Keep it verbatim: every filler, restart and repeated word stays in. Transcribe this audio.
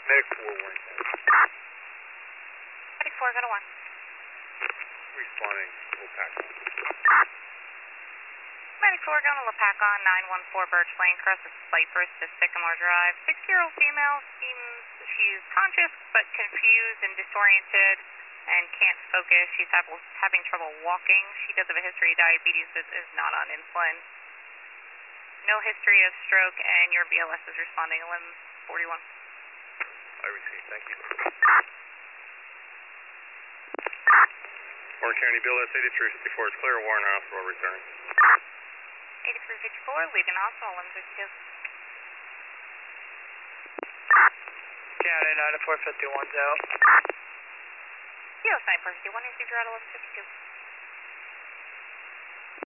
Medic four, warning. Medic four, go to one. Responding, Lopakon. Medic four, going to Lopakon, nine one four Birch Lane, across the Cypress to Sycamore Drive. Six-year-old female seems she's conscious but confused and disoriented and can't focus. She's have, having trouble walking. She does have a history of diabetes but is not on insulin. No history of stroke, and your B L S is responding eleven forty-one. I received, thank you. Warren County, B L S eighty-three fifty-four is clear. Warren Hospital, return. eighty-three fifty-four, leaving hospital, eleven fifty-two. County nine four fifty-one's out. Yo, nine four fifty-one, receive your at eleven fifty-two.